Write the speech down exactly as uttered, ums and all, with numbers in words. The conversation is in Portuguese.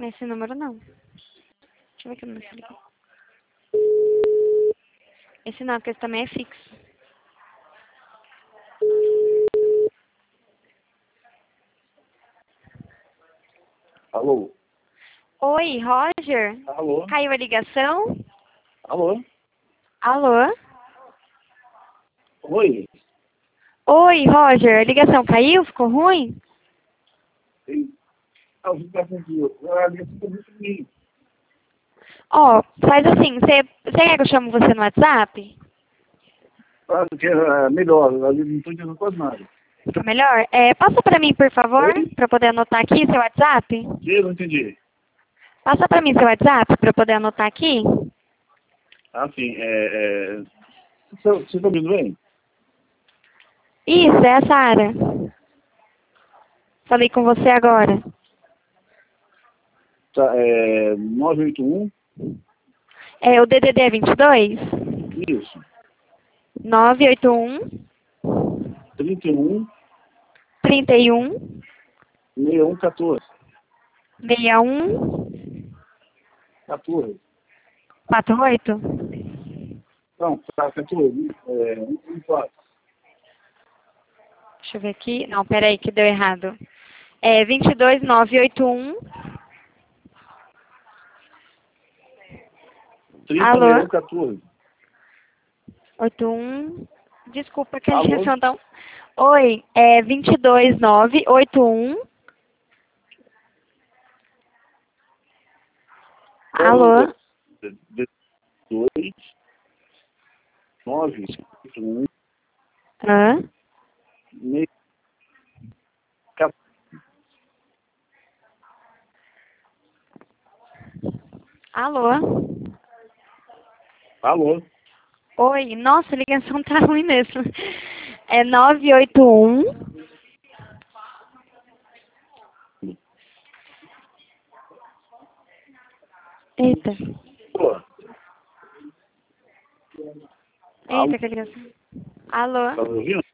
Nesse número não. Deixa eu ver aqui no meu celular. Esse não, porque esse também é fixo. Alô? Oi, Roger? Alô? Caiu a ligação? Alô? Alô? Oi? Oi, Roger, a ligação caiu? Ficou ruim? Ei, ah, você tá contigo. Ah, a ligação tá muito ruim. Ó, faz assim, você quer que eu chamo você no WhatsApp? Ah, que é melhor, eu não tô entendendo quase nada. Fica melhor? É, passa pra mim, por favor, Oi? pra eu poder anotar aqui seu WhatsApp. Que? Eu não entendi. Passa pra mim seu WhatsApp pra eu poder anotar aqui. Ah, sim, é... é... Você, você tá ouvindo bem? Isso, é a Sara. Falei com você agora. Tá, é... nove oito um? É o D D D vinte e dois? Isso. nove oito um, trinta e um, trinta e um, sessenta e um, quatorze. sessenta e um, quatorze. quarenta e oito? Não, tá, quatorze. É... um quatro. Deixa eu ver aqui. Não, peraí que deu errado. É vinte e dois, nove oito um. trinta, sessenta e Alô? um, quatorze. oito um. Desculpa que a Alô? ligação tá... Oi, é vinte e dois, nove oito um. Alô? dois, nove, oito um, Hã? Alô? Alô? Oi, nossa, a ligação tá ruim mesmo. É nove oito um. Eita. Pô, Eita, alô? que ligação. Alô? Tá me ouvindo?